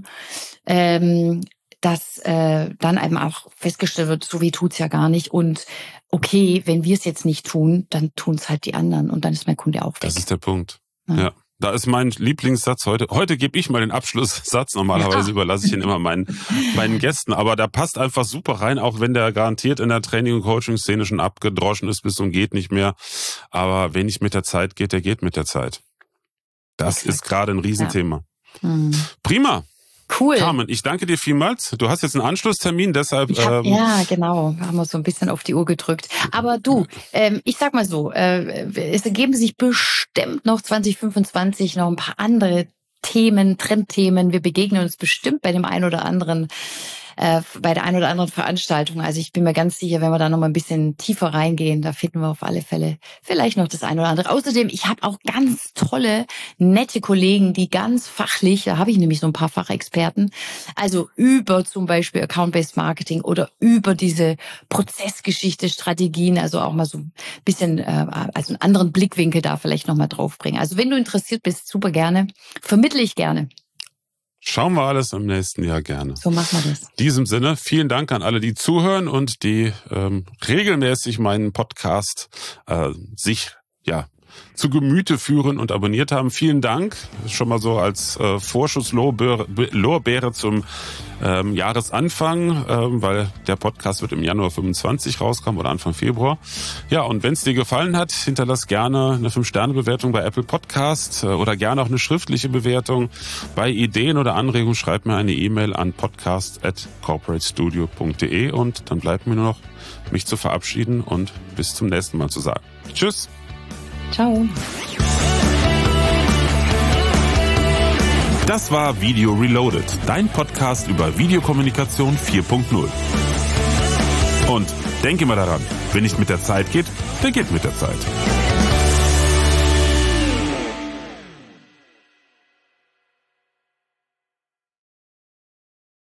dass dann eben auch festgestellt wird, so wie tut's ja gar nicht. Und okay, wenn wir es jetzt nicht tun, dann tun's halt die anderen und dann ist mein Kunde auch weg.
Das ist der Punkt. Ja. Da ist mein Lieblingssatz heute. Heute gebe ich mal den Abschlusssatz. Normalerweise überlasse ich ihn immer meinen Gästen. Aber der passt einfach super rein, auch wenn der garantiert in der Training- und Coaching-Szene schon abgedroschen ist bis zum geht nicht mehr. Aber wer nicht mit der Zeit geht, der geht mit der Zeit. Das ist gerade ein Riesenthema. Ja. Prima.
Cool.
Carmen, ich danke dir vielmals. Du hast jetzt einen Anschlusstermin, deshalb...
ja, genau. Wir haben uns so ein bisschen auf die Uhr gedrückt. Aber du, ich sag mal so, es ergeben sich bestimmt noch 2025 noch ein paar andere Themen, Trendthemen. Wir begegnen uns bestimmt bei dem einen oder anderen bei der einen oder anderen Veranstaltung. Also ich bin mir ganz sicher, wenn wir da noch mal ein bisschen tiefer reingehen, da finden wir auf alle Fälle vielleicht noch das eine oder andere. Außerdem, ich habe auch ganz tolle, nette Kollegen, die ganz fachlich, da habe ich nämlich so ein paar Fachexperten, also über zum Beispiel Account-Based Marketing oder über diese Prozessgeschichte, Strategien, also auch mal so ein bisschen, also einen anderen Blickwinkel da vielleicht noch mal draufbringen. Also wenn du interessiert bist, super gerne, vermittle ich gerne.
Schauen wir alles im nächsten Jahr gerne.
So machen wir das.
In diesem Sinne, vielen Dank an alle, die zuhören und die regelmäßig meinen Podcast sich zu Gemüte führen und abonniert haben. Vielen Dank. Schon mal so als Vorschusslorbeere zum Jahresanfang, weil der Podcast wird im Januar 25 rauskommen oder Anfang Februar. Ja, und wenn es dir gefallen hat, hinterlass gerne eine 5-Sterne-Bewertung bei Apple Podcast oder gerne auch eine schriftliche Bewertung. Bei Ideen oder Anregungen schreib mir eine E-Mail an podcast@corporatestudio.de und dann bleibt mir nur noch, mich zu verabschieden und bis zum nächsten Mal zu sagen. Tschüss.
Ciao.
Das war Video Reloaded, dein Podcast über Videokommunikation 4.0. Und denke mal daran, wer nicht mit der Zeit geht, der geht mit der Zeit.